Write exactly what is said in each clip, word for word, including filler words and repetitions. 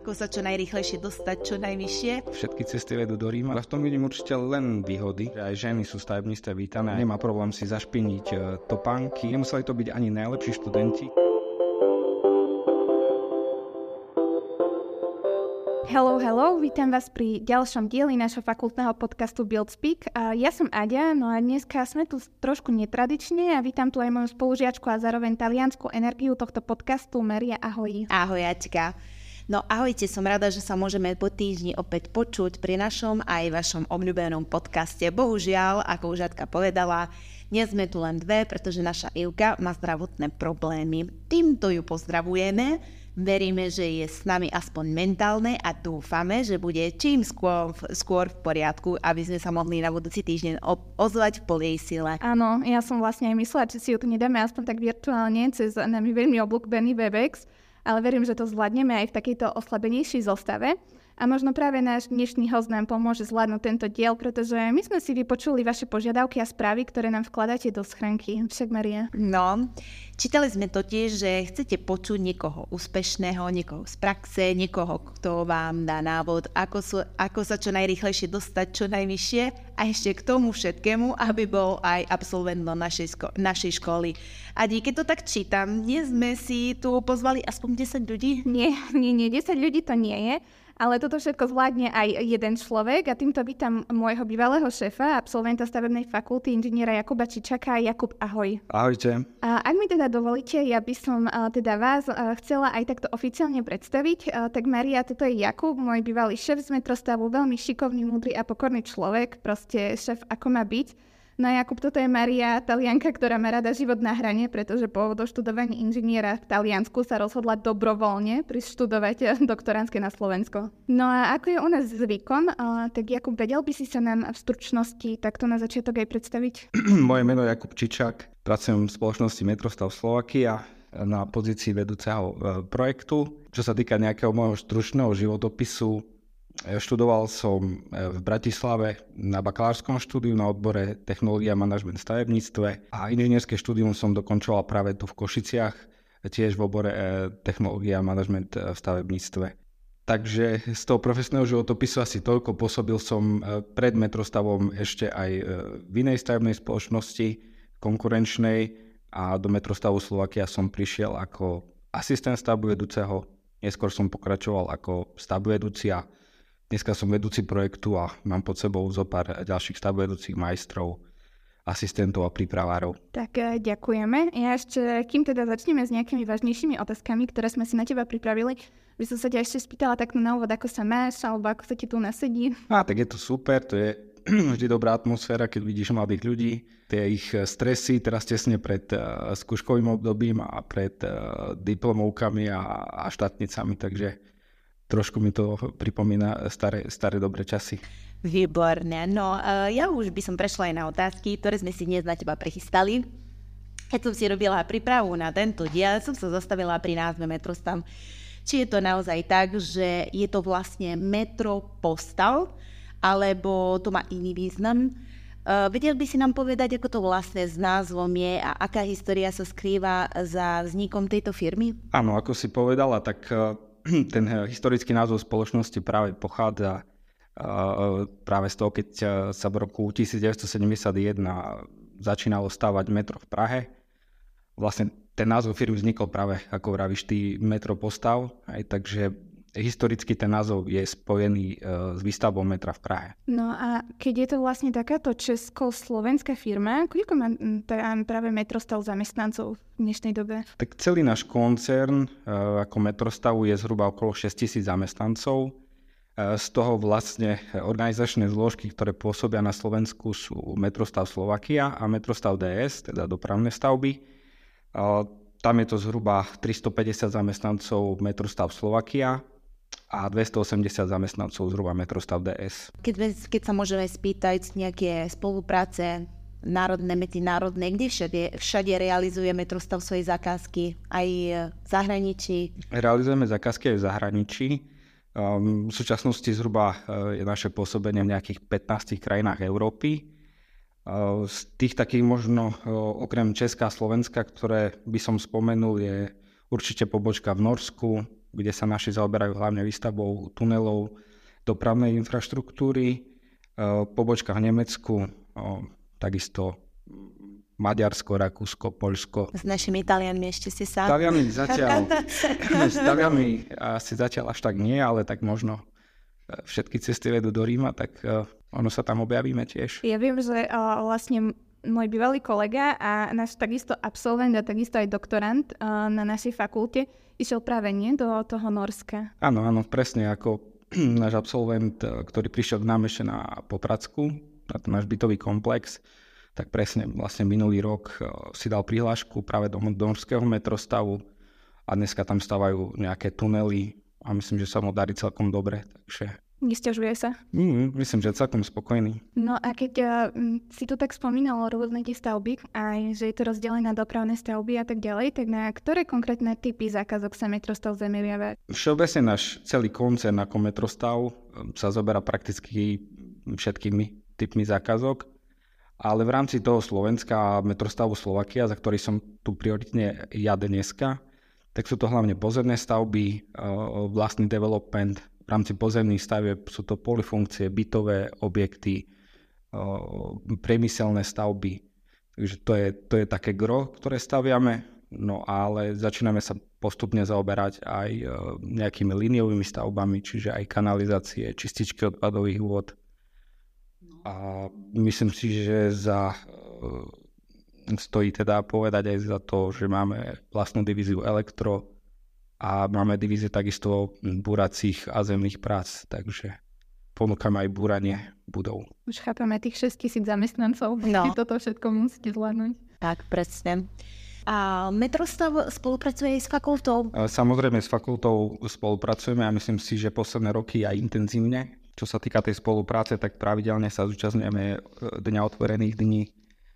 ako sa čo najrýchlejšie dostať čo najvyššie. Všetky cesty vedú do Ríma, ale v tom vidím určite len výhody. Aj ženy sú stavebníctve vítané, nemá problém si zašpiniť topánky, nemuseli to byť ani najlepší študenti. Hello, hello, vítam vás pri ďalšom dieli nášho fakultného podcastu BuildSpeak. Ja som Aďa, no a dneska sme tu trošku netradične a vítam tu aj moju spolužiačku a zároveň taliansku energiu tohto podcastu, Maria, ahoj. Ahoj, Aťka. No ahojte, som rada, že sa môžeme po týždni opäť počuť pri našom aj vašom obľúbenom podcaste. Bohužiaľ, ako už Aťka povedala, dnes sme tu len dve, pretože naša Ivka má zdravotné problémy. Týmto ju pozdravujeme. Veríme, že je s nami aspoň mentálne a dúfame, že bude čím skôr, skôr v poriadku, aby sme sa mohli na budúci týždeň ozvať v plnej sile. Áno, ja som vlastne aj myslela, že si ju tu nedáme aspoň tak virtuálne cez nami veľmi obľúbený Webex, ale verím, že to zvládneme aj v takejto oslabenejšej zostave. A možno práve náš dnešný host nám pomôže zvládnuť tento diel, pretože my sme si vypočuli vaše požiadavky a správy, ktoré nám vkladáte do schránky. Však, Maria? No, čítali sme totiž, že chcete počuť niekoho úspešného, niekoho z praxe, niekoho, kto vám dá návod, ako, sú, ako sa čo najrýchlejšie dostať čo najvyššie a ešte k tomu všetkému, aby bol aj absolventom našej, sko- našej školy. A keď to tak čítam, dnes sme si tu pozvali aspoň desať ľudí? Nie, nie, nie, desať ľudí to nie je. Ale toto všetko zvládne aj jeden človek a týmto vítam môjho bývalého šéfa, absolventa stavebnej fakulty, inžiniera Jakuba Čičaka. Jakub, ahoj. Ahojte. A ak mi teda dovolíte, ja by som a, teda vás a, chcela aj takto oficiálne predstaviť. A, tak Maria, toto je Jakub, môj bývalý šéf z metrostavu, veľmi šikovný, múdry a pokorný človek, proste šéf ako má byť. No Jakub, toto je Maria, Talianka, ktorá má rada život na hrane, pretože po doštudovaní inžiniera v Taliansku sa rozhodla dobrovoľne prísť študovať doktorantské na Slovensko. No a ako je u nás zvykom, tak Jakub, vedel by si sa nám v stručnosti takto na začiatok aj predstaviť? Moje meno je Jakub Čičak, pracujem v spoločnosti Metrostav Slovakia na pozícii vedúceho projektu. Čo sa týka nejakého môjho stručného životopisu, študoval som v Bratislave na bakalárskom štúdiu na odbore technológia a manažment v stavebníctve a inžinierské štúdium som dokončoval práve tu v Košiciach, tiež v obore technológia a manažment v stavebníctve. Takže z toho profesného životopisu asi toľko. Pôsobil som pred Metrostavom ešte aj v inej stavebnej spoločnosti, konkurenčnej, a do Metrostavu Slovakia som prišiel ako asistent stavbovedúceho, neskôr som pokračoval ako stavbovedúci a dneska som vedúci projektu a mám pod sebou zo pár ďalších stavbovedúcich majstrov, asistentov a prípravárov. Tak ďakujeme. Ja ešte, kým teda začneme s nejakými vážnejšími otázkami, ktoré sme si na teba pripravili, by som sa ťa ešte spýtala takto na úvod, ako sa máš, alebo ako sa ti tu nasedí. Á, tak je to super, to je vždy dobrá atmosféra, keď vidíš mladých ľudí, tie ich stresy teraz tesne pred uh, skúškovým obdobím a pred uh, diplomovkami a, a štátnicami, takže trošku mi to pripomína staré, staré dobré časy. Výborné. No, uh, ja už by som prešla aj na otázky, ktoré sme si dnes na teba prichystali. Keď som si robila prípravu na tento diel, som sa zastavila pri názve Metrostav. Či je to naozaj tak, že je to vlastne metropostav, alebo to má iný význam? Uh, vedel by si nám povedať, ako to vlastne s názvom je a aká história sa skrýva za vznikom tejto firmy? Áno, ako si povedala, tak uh, ten historický názov spoločnosti práve pochádza uh, práve z toho, keď sa v roku devätnásťsedemdesiatjeden začínalo stavať metro v Prahe. Vlastne ten názov firmy vznikol práve, ako vravíš ty, metropostav, aj takže historicky ten názov je spojený uh, s výstavbou metra v Prahe. No a keď je to vlastne takáto česko-slovenská firma, koľko má tá práve Metrostav zamestnancov v dnešnej dobe? Tak celý náš koncern uh, ako Metrostavu je zhruba okolo šesťtisíc zamestnancov. Uh, z toho vlastne organizačné zložky, ktoré pôsobia na Slovensku, sú Metrostav Slovakia a Metrostav dé es, teda dopravné stavby. Uh, tam je to zhruba tristopäťdesiat zamestnancov Metrostav Slovakia a dvestoosemdesiat zamestnancov zhruba Metrostav dé es. Keď, keď sa môžeme spýtať nejaké spolupráce národné, medzinárodné, kde všade, všade realizuje Metrostav svoje zákazky, aj v zahraničí? Realizujeme zákazky aj v zahraničí. Um, v súčasnosti zhruba uh, je naše pôsobenie v nejakých pätnástich krajinách Európy. Uh, z tých takých možno uh, okrem Česka a Slovenska, ktoré by som spomenul, je určite pobočka v Norsku, kde sa naši zaoberajú hlavne výstavbou tunelov, dopravnej infraštruktúry, pobočka v Nemecku, takisto Maďarsko, Rakúsko, Poľsko. S našimi Talianmi ešte si sa... Talianmi zatiaľ, s Talianmi asi zatiaľ až tak nie, ale tak možno všetky cesty vedú do Ríma, tak ono sa tam objavíme tiež. Ja viem, že uh, vlastne môj bývalý kolega a náš takisto absolvent a takisto aj doktorant uh, na našej fakulte išiel práve nie do toho Norska. Áno, áno, presne ako náš absolvent, ktorý prišiel k nám ešte na Popradsku, na ten náš bytový komplex, tak presne vlastne minulý rok si dal prihlášku práve do norského metrostavu a dneska tam stavajú nejaké tunely a myslím, že sa mu darí celkom dobre, takže... Nesťažuje sa? Mm, myslím, že celkom spokojný. No a keď uh, si tu tak spomínal o rôzne tie stavby, aj že je to rozdelené na dopravné stavby a tak ďalej, tak na ktoré konkrétne typy zákazok sa metrostav zameriava? Všeobecne náš celý koncern ako metrostav sa zoberá prakticky všetkými typmi zákazok, ale v rámci toho Slovenska a metrostavu Slovakia, za ktorý som tu prioritne ja dneska, tak sú to hlavne pozemné stavby, vlastný development. V rámci pozemných stavieb sú to polyfunkcie, bytové objekty, priemyselné stavby. Takže to je, to je také gro, ktoré staviame, no ale začíname sa postupne zaoberať aj nejakými líniovými stavbami, čiže aj kanalizácie, čističky odpadových vôd. A myslím si, že za, stojí teda povedať aj za to, že máme vlastnú divíziu elektro a máme divíziu takisto búracích a zemných prác, takže ponúkame aj búranie budov. Už chápeme tých šesť tisíc zamestnancov, no. Toto všetko musíte zvládnuť. Tak, presne. A metrostav spolupracuje aj s fakultou? Samozrejme s fakultou spolupracujeme a myslím si, že posledné roky aj intenzívne. Čo sa týka tej spolupráce, tak pravidelne sa zúčastňujeme Dňa otvorených dní.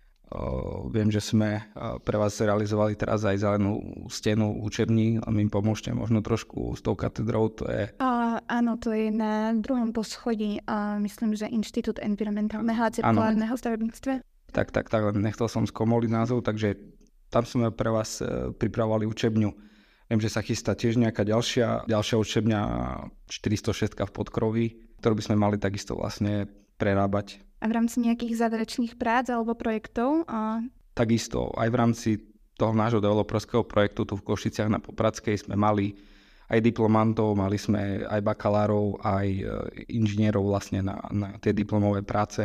Viem, že sme pre vás realizovali teraz aj zelenú stenu učební, a mi pomôžte možno trošku s tou katedrou. To je... A, áno, to je na druhom poschodí, a myslím, že Inštitút environmentálneho a cirkulárneho stavebníctva. Tak, tak, tak, nechcel som skomoliť názov, takže tam sme pre vás pripravovali učebňu. Viem, že sa chystá tiež nejaká ďalšia, ďalšia učebňa štyristošesť v Podkroví, ktorú by sme mali takisto vlastne prerábať. A v rámci nejakých záverečných prác alebo projektov? A... Takisto aj v rámci toho nášho developerského projektu tu v Košiciach na Popradskej sme mali aj diplomantov, mali sme aj bakalárov, aj inžinierov vlastne na, na tie diplomové práce.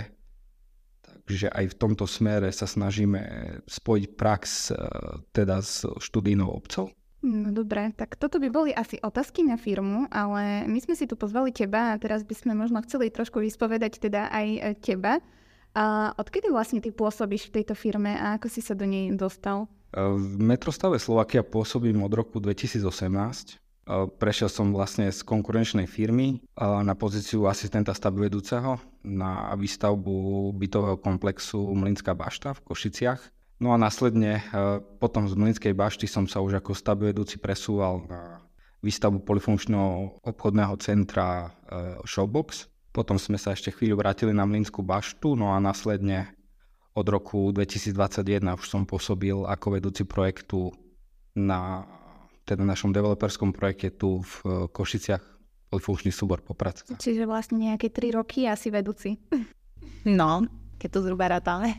Takže aj v tomto smere sa snažíme spojiť prax teda s študijnou obcou. No dobre, tak toto by boli asi otázky na firmu, ale my sme si tu pozvali teba a teraz by sme možno chceli trošku vyspovedať teda aj teba. A odkedy vlastne ty pôsobíš v tejto firme a ako si sa do nej dostal? V metrostave Slovakia pôsobím od roku dvetisícosemnásť. Prešiel som vlastne z konkurenčnej firmy na pozíciu asistenta stavbyvedúceho na výstavbu bytového komplexu Mlynská bašta v Košiciach. No a následne potom z Mlynskej bašty som sa už ako stavbyvedúci presúval na výstavbu polyfunkčného obchodného centra Showbox. Potom sme sa ešte chvíľu vrátili na Mlynskú baštu, no a následne od roku dvetisícdvadsaťjeden už som pôsobil ako vedúci projektu na teda našom developerskom projekte tu v Košiciach, polyfunkčný súbor Popradská. Čiže vlastne nejaké tri roky asi vedúci. No, keď to zhruba rátame.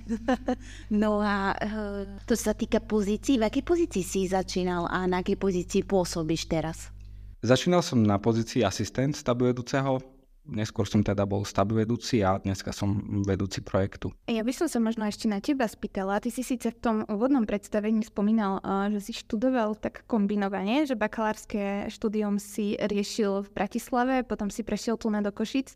No a to sa týka pozícií. V akej pozícii si začínal a na akej pozícii pôsobíš teraz? Začínal som na pozícii asistent stavbyvedúceho. Neskôr som teda bol stavbyvedúci a dneska som vedúci projektu. Ja by som sa možno ešte na teba spýtala. Ty si síce v tom úvodnom predstavení spomínal, že si študoval tak kombinovane, že bakalárske štúdium si riešil v Bratislave, potom si prešiel tu na do Košic.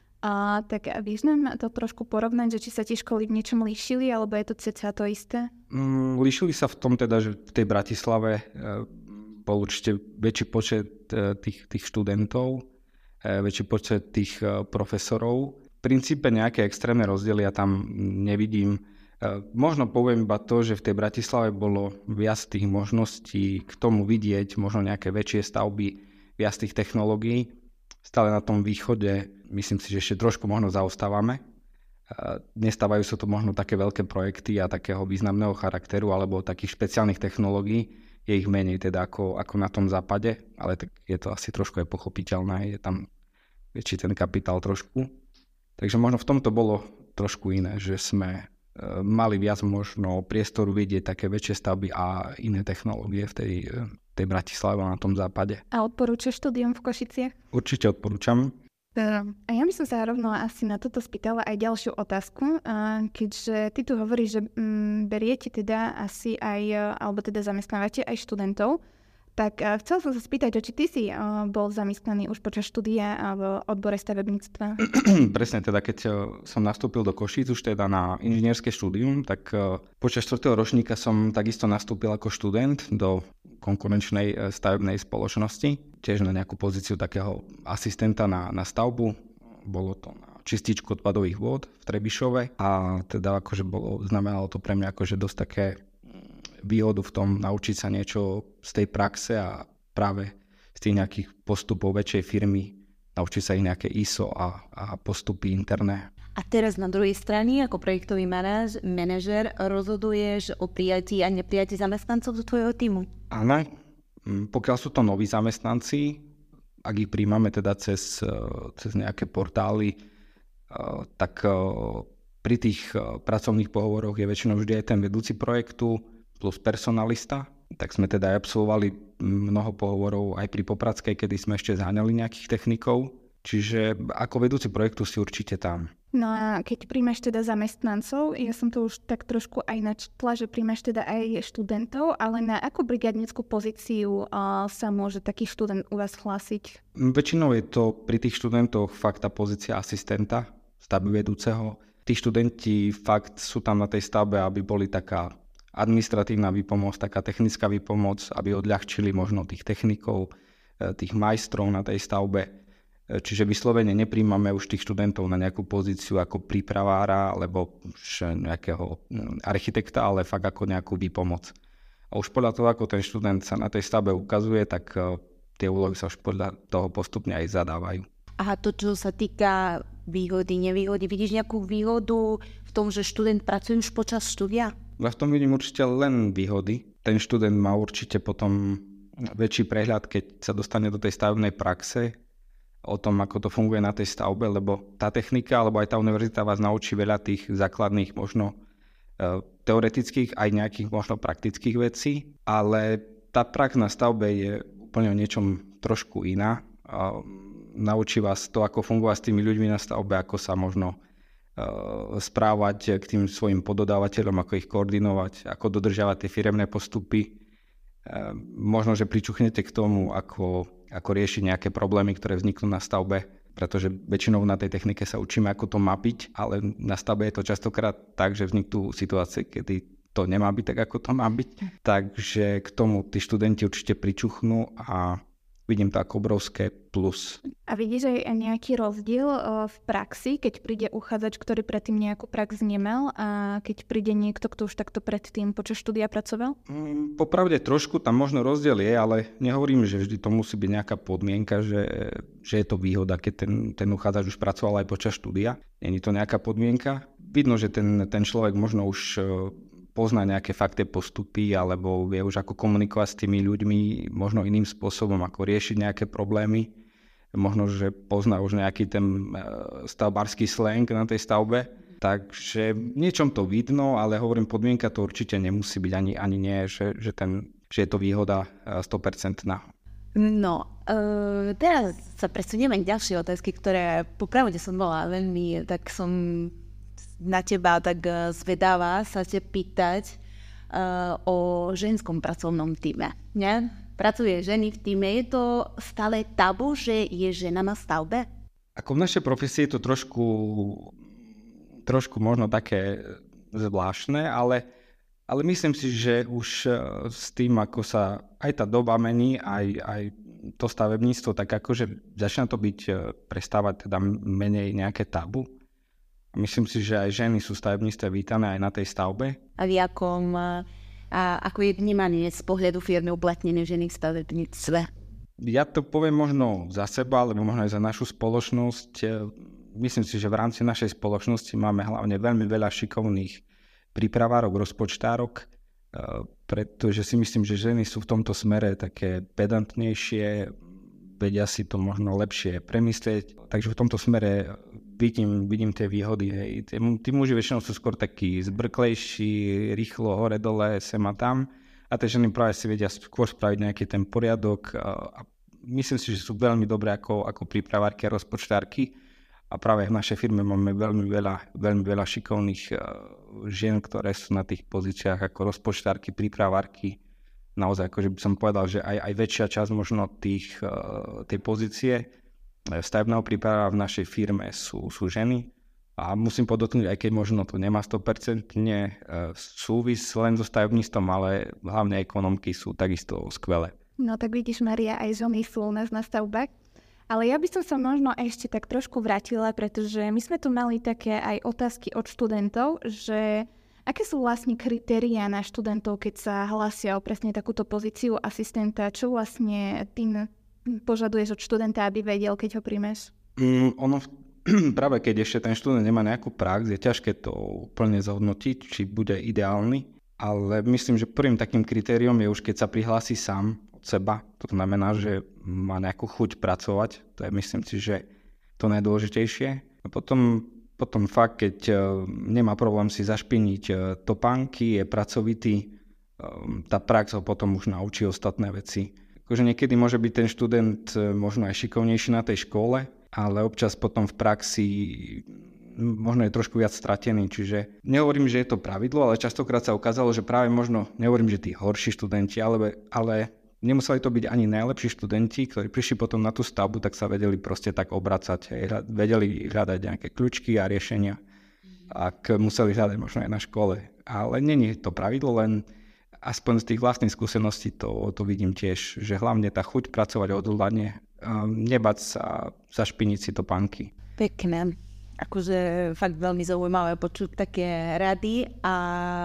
A tak vieš nám to trošku porovnať, že či sa tie školy v niečom líšili, alebo je to cca to isté? Mm, líšili sa v tom teda, že v tej Bratislave e, bol určite väčší počet e, tých, tých študentov, e, väčší počet tých e, profesorov. V princípe nejaké extrémne rozdiely ja tam nevidím. E, možno poviem iba to, že v tej Bratislave bolo viac tých možností k tomu vidieť, možno nejaké väčšie stavby, viac tých technológií. Stále na tom východe, myslím si, že ešte trošku možno zaostávame. Nestávajú sa to možno také veľké projekty a takého významného charakteru alebo takých špeciálnych technológií, je ich menej teda ako, ako na tom západe, ale tak je to asi trošku aj pochopiteľné, je tam väčší ten kapitál trošku. Takže možno v tomto bolo trošku iné, že sme uh, mali viac možno priestoru vidieť také väčšie stavby a iné technológie v tej, tej Bratislave na tom západe. A odporúčaš štúdium v Košiciach? Určite odporúčam. A ja by som sa rovno asi na toto spýtala aj ďalšiu otázku, keďže ty tu hovoríš, že beriete teda asi aj, alebo teda zamestnávate aj študentov, tak chcel som sa spýtať, či ty si bol zamestnaný už počas štúdia v odbore stavebníctva? Presne, teda keď som nastúpil do Košíc už teda na inžinierské štúdium, tak počas štvrtého ročníka som takisto nastúpil ako študent do konkurenčnej stavebnej spoločnosti, tiež na nejakú pozíciu takého asistenta na, na stavbu. Bolo to na čističku odpadových vôd v Trebišove a teda akože bolo, znamenalo to pre mňa akože dosť také výhodu v tom naučiť sa niečo z tej praxe a práve z tých nejakých postupov väčšej firmy, naučiť sa ich nejaké í es ó a, a postupy interné. A teraz na druhej strane, ako projektový manaž, manažer, rozhoduješ o prijatí a neprijatí zamestnancov do tvojho týmu? Áno, pokiaľ sú to noví zamestnanci, ak ich príjmame teda cez, cez nejaké portály, tak pri tých pracovných pohovoroch je väčšinou vždy aj ten vedúci projektu plus personalista. Tak sme teda aj absolvovali mnoho pohovorov aj pri Popradskej, kedy sme ešte zháňali nejakých technikov. Čiže ako vedúci projektu si určite tam. No a keď príjmeš teda zamestnancov, ja som to už tak trošku aj načtla, že príjmeš teda aj študentov, ale na akú brigádnickú pozíciu uh, sa môže taký študent u vás hlásiť? Väčšinou je to pri tých študentoch fakt tá pozícia asistenta, stavby vedúceho. Tí študenti fakt sú tam na tej stavbe, aby boli taká administratívna výpomoc, taká technická výpomoc, aby odľahčili možno tých technikov, tých majstrov na tej stavbe. Čiže vyslovene nepríjmame už tých študentov na nejakú pozíciu ako prípravára alebo už nejakého architekta, ale fakt ako nejakú výpomoc. A už podľa toho, ako ten študent sa na tej stavbe ukazuje, tak tie úlohy sa už podľa toho postupne aj zadávajú. A to, čo sa týka výhody, nevýhody, vidíš nejakú výhodu v tom, že študent pracuje už počas štúdia? Ja v tom vidím určite len výhody. Ten študent má určite potom väčší prehľad, keď sa dostane do tej stavebnej praxe, o tom, ako to funguje na tej stavbe, lebo tá technika, alebo aj tá univerzita vás naučí veľa tých základných možno e, teoretických, aj nejakých možno praktických vecí, ale tá prax na stavbe je úplne o niečom trošku iná. E, naučí vás to, ako fungovať s tými ľuďmi na stavbe, ako sa možno e, správať k tým svojim poddodávateľom, ako ich koordinovať, ako dodržiavať tie firemné postupy. E, možno, že pričuchnete k tomu, ako ako riešiť nejaké problémy, ktoré vzniknú na stavbe, pretože väčšinou na tej technike sa učíme, ako to mapiť, ale na stavbe je to častokrát tak, že vzniknú situácie, kedy to nemá byť tak, ako to má byť. Takže k tomu tí študenti určite pričuchnú a vidím to ako obrovské plus. A vidíš aj nejaký rozdiel v praxi, keď príde uchádzač, ktorý predtým nejakú prax nemal a keď príde niekto, kto už takto predtým počas štúdia pracoval? Mm, popravde trošku tam možno rozdiel je, ale nehovorím, že vždy to musí byť nejaká podmienka, že, že je to výhoda, keď ten, ten uchádzač už pracoval aj počas štúdia. Není to nejaká podmienka. Vidno, že ten, ten človek možno už pozná nejaké fakty, postupy, alebo vie už ako komunikovať s tými ľuďmi možno iným spôsobom, ako riešiť nejaké problémy. Možno, že pozná už nejaký ten stavbársky slang na tej stavbe. Takže niečom to vidno, ale hovorím, podmienka to určite nemusí byť ani, ani nie, že, že, ten, že je to výhoda sto percent. No, uh, teraz sa presunieme k ďalšej otázky, ktoré popravde som bola veľmi, tak som na teba tak zvedavá sa te pýtať uh, o ženskom pracovnom týme. Nie? Pracuje ženy v týme, je to stále tabu, že je žena na stavbe? Ako v našej profesii je to trošku, trošku možno také zvláštne, ale, ale myslím si, že už s tým, ako sa aj tá doba mení, aj, aj to stavebníctvo, tak akože začína to byť, prestávať teda menej nejaké tabu. Myslím si, že aj ženy sú stavebníctve vítané aj na tej stavbe. A v jakom, a ako je vnímanie z pohľadu firmy uplatnené ženy v stavebníctve? Ja to poviem možno za seba, alebo možno aj za našu spoločnosť. Myslím si, že v rámci našej spoločnosti máme hlavne veľmi veľa šikovných prípravárok, rozpočtárok, pretože si myslím, že ženy sú v tomto smere také pedantnejšie, vedia si to možno lepšie premyslieť, takže v tomto smere vidím, vidím tie výhody. Hej. Tí, tí muži väčšinou sú skôr takí zbrklejší, rýchlo hore dole, sem a tam, a tie ženy práve si vedia skôr spraviť nejaký ten poriadok a myslím si, že sú veľmi dobré ako, ako prípravárky a rozpočtárky. A práve v našej firme máme veľmi veľa, veľmi veľa šikovných žien, ktoré sú na tých pozíciách ako rozpočtárky, prípravárky. Naozaj, akože by som povedal, že aj, aj väčšia časť možno tých, tej pozície stavebného príprava v našej firme sú, sú ženy. A musím podotknúť, aj keď možno to nemá sto percent súvis len so stavebníctvom, ale hlavne ekonomky sú takisto skvelé. No tak vidíš, Mária, aj ženy sú u nás na stavbách. Ale ja by som sa možno ešte tak trošku vrátila, pretože my sme tu mali také aj otázky od študentov, že aké sú vlastne kritériá na študentov, keď sa hlásia o presne takúto pozíciu asistenta, čo vlastne tým požaduješ od študenta, aby vedel, keď ho príjmeš? Mm, ono práve keď ešte ten študent nemá nejakú prax, je ťažké to úplne zhodnotiť, či bude ideálny, ale myslím, že prvým takým kritériom je už, keď sa prihlási sám od seba. To znamená, že má nejakú chuť pracovať. To je, myslím si, že to najdôležitejšie. A potom, potom fakt, keď nemá problém si zašpiniť topánky, je pracovitý, tá prax ho potom už naučí ostatné veci. Akože niekedy môže byť ten študent možno aj šikovnejší na tej škole, ale občas potom v praxi možno je trošku viac stratený. Čiže nehovorím, že je to pravidlo, ale častokrát sa ukázalo, že práve možno, nehovorím, že tí horší študenti, ale, ale nemuseli to byť ani najlepší študenti, ktorí prišli potom na tú stavbu, tak sa vedeli proste tak obracať, vedeli hľadať nejaké kľúčky a riešenia, ak museli hľadať možno aj na škole. Ale nie je to pravidlo, len aspoň z tých vlastných skúseností to, to vidím tiež, že hlavne tá chuť pracovať odhodlane, nebať sa zašpiniť si topánky. Pekné. Akože fakt veľmi zaujímavé počuť také rady a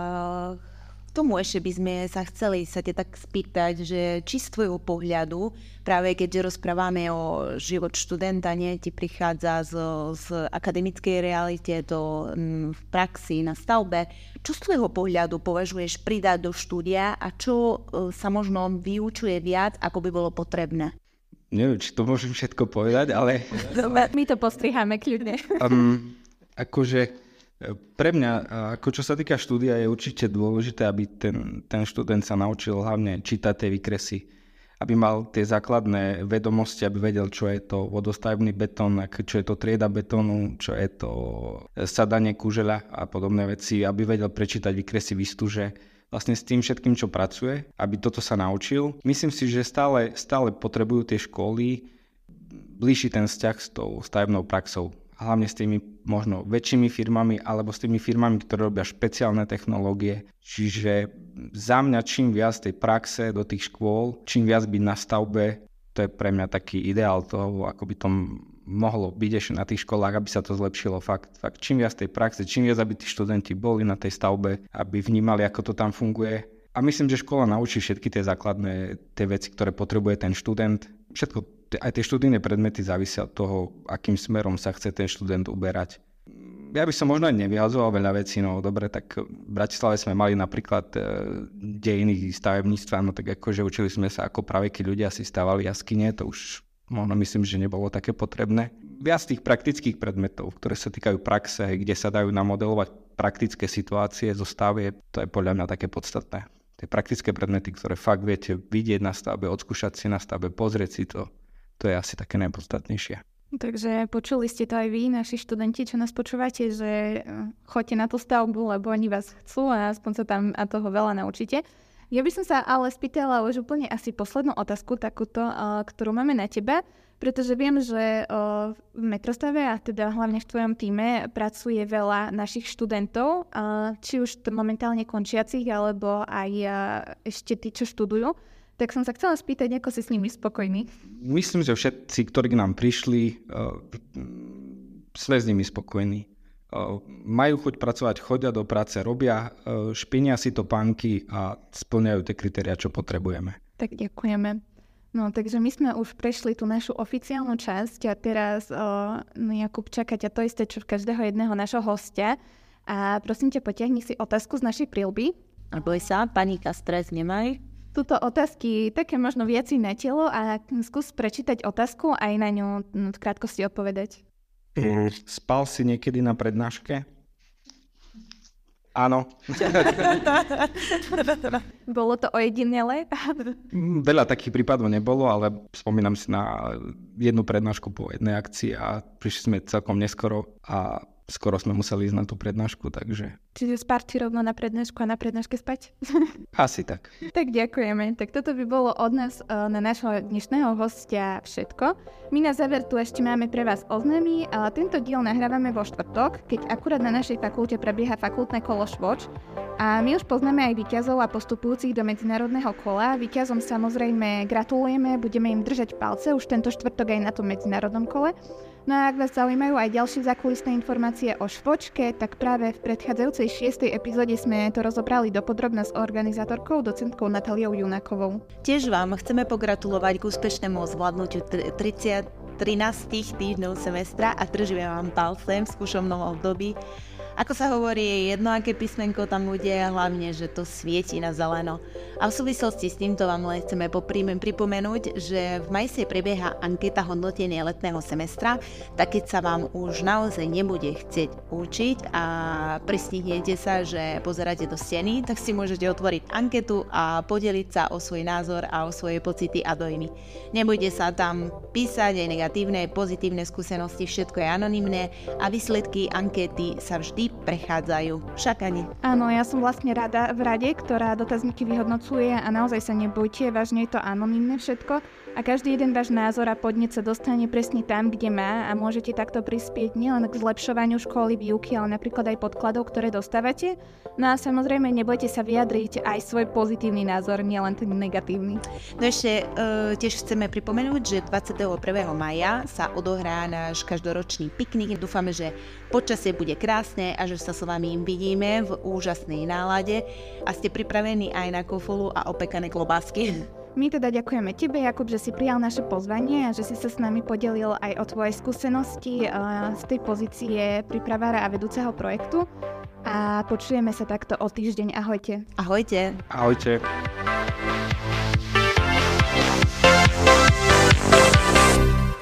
k tomu ešte by sme sa chceli sa te tak spýtať, že či z tvojho pohľadu, práve keďže rozprávame o život študenta, nie, ti prichádza z, z akademickej realite do m, v praxi na stavbe, čo z tvojho pohľadu považuješ pridať do štúdia a čo e, sa možno vyučuje viac, ako by bolo potrebné? Neviem, či to môžem všetko povedať, ale... My to postriháme kľudne. Um, akože pre mňa, ako čo sa týka štúdia, je určite dôležité, aby ten, ten študent sa naučil hlavne čítať tie výkresy, aby mal tie základné vedomosti, aby vedel, čo je to vodostavebný betón, čo je to trieda betónu, čo je to sadanie kužeľa a podobné veci, aby vedel prečítať výkresy výstuže, vlastne s tým všetkým, čo pracuje, aby toto sa naučil. Myslím si, že stále, stále potrebujú tie školy blížiť ten vzťah s tou stavebnou praxou. Hlavne s tými možno väčšími firmami alebo s tými firmami, ktoré robia špeciálne technológie. Čiže za mňa čím viac tej praxe do tých škôl, čím viac byť na stavbe, to je pre mňa taký ideál toho, ako by to mohlo byť ešte na tých školách, aby sa to zlepšilo. Fakt, fakt čím viac tej praxe, čím viac, aby tí študenti boli na tej stavbe, aby vnímali, ako to tam funguje. A myslím, že škola naučí všetky tie základné tie veci, ktoré potrebuje ten študent. Všetko, aj tie študijné predmety závisia od toho, akým smerom sa chce ten študent uberať. Ja by som možno aj nevyhazoval veľa vecí, no dobre, tak v Bratislave sme mali napríklad e, dejiny stavebníctva, no tak akože učili sme sa, ako praveky ľudia si stavali jaskyne, to už možno myslím, že nebolo také potrebné. Viac tých praktických predmetov, ktoré sa týkajú praxe, kde sa dajú namodelovať praktické situácie zo stavie, to je podľa mňa také podstatné. Tie praktické predmety, ktoré fakt viete vidieť na stavbe, odskúšať si na stavbe, pozrieť si to, to je asi také najpodstatnejšie. Takže počuli ste to aj vy, naši študenti, čo nás počúvate, že choďte na tú stavbu, lebo oni vás chcú a aspoň sa tam a toho veľa naučíte. Ja by som sa ale spýtala už úplne asi poslednú otázku, takúto, ktorú máme na teba, pretože viem, že v Metrostave a teda hlavne v tvojom týme pracuje veľa našich študentov, či už momentálne končiacich, alebo aj ešte tí, čo študujú. Tak som sa chcela spýtať, ako si s nimi spokojní. Myslím, že všetci, ktorí k nám prišli, sme s nimi spokojní. Majú chuť pracovať, chodia do práce, robia, špinia si topánky a splňajú tie kritériá, čo potrebujeme. Tak ďakujeme. No, takže my sme už prešli tú našu oficiálnu časť a teraz, no Jakub, čaká ťa to isté, čo každého jedného našho hostia. A prosím ťa, potiahni si otázku z našej príľby. Boj sa, panika, stres nemaj. Tuto otázky také možno viac na telo a skús prečítať otázku a aj na ňu v krátkosti odpovedať. Spal si niekedy na prednáške? Áno. Bolo to ojedinelé? Veľa takých prípadov nebolo, ale spomínam si na jednu prednášku po jednej akcii a prišli sme celkom neskoro a skoro sme museli ísť na tú prednášku, takže... Čiže spať si rovno na prednášku a na prednáške spať? Asi tak. Tak ďakujeme. Tak toto by bolo od nás na našho dnešného hostia všetko. My na záver tu ešte máme pre vás oznámy. Tento diel nahrávame vo štvrtok, keď akurát na našej fakulte prebieha fakultné kolo Švoč. A my už poznáme aj víťazov a postupujúcich do medzinárodného kola. Víťazom samozrejme gratulujeme, budeme im držať palce už tento štvrtok aj na tom medzinárodnom kole. No a ak vás zaujímajú aj ďalšie zákulisné informácie o Švočke, tak práve v predchádzajúcej šiestej epizóde sme to rozobrali dopodrobne s organizátorkou, docentkou Natáliou Junákovou. Tiež vám chceme pogratulovať k úspešnému zvládnutiu tridsať, trinásť týždňov semestra a držíme vám palcem v skúšobnom období. Ako sa hovorí, je jedno, aké písmenko tam bude, hlavne, že to svieti na zeleno. A v súvislosti s týmto vám len chceme poprímem pripomenúť, že v majse prebieha anketa hodnotenia letného semestra, tak keď sa vám už naozaj nebude chcieť učiť a pristihnete sa, že pozeráte do steny, tak si môžete otvoriť anketu a podeliť sa o svoj názor a o svoje pocity a dojmy. Nebude sa tam písať aj negatívne, aj pozitívne skúsenosti, všetko je anonymné a výsledky ankety sa vždy prechádzajú. Však ani. Áno, ja som vlastne rada v rade, ktorá dotazníky vyhodnocuje a naozaj sa nebojte, vážne je to anonymné všetko a každý jeden váš názor a podnet sa dostane presne tam, kde má a môžete takto prispieť nielen k zlepšovaniu školy, výuky, ale napríklad aj podkladov, ktoré dostávate. No a samozrejme nebojte sa vyjadriť aj svoj pozitívny názor, nielen ten negatívny. No ešte uh, tiež chceme pripomenúť, že dvadsiateho prvého mája sa odohrá náš každoročný piknik. Dúfame, že počasie bude krásne a že sa s vami vidíme v úžasnej nálade a ste pripravení aj na kofolu a opekané klobásky. My teda ďakujeme tebe, Jakub, že si prijal naše pozvanie a že si sa s nami podelil aj o tvoje skúsenosti uh, z tej pozície pripravára a vedúceho projektu. A počujeme sa takto o týždeň. Ahojte. Ahojte. Ahojte.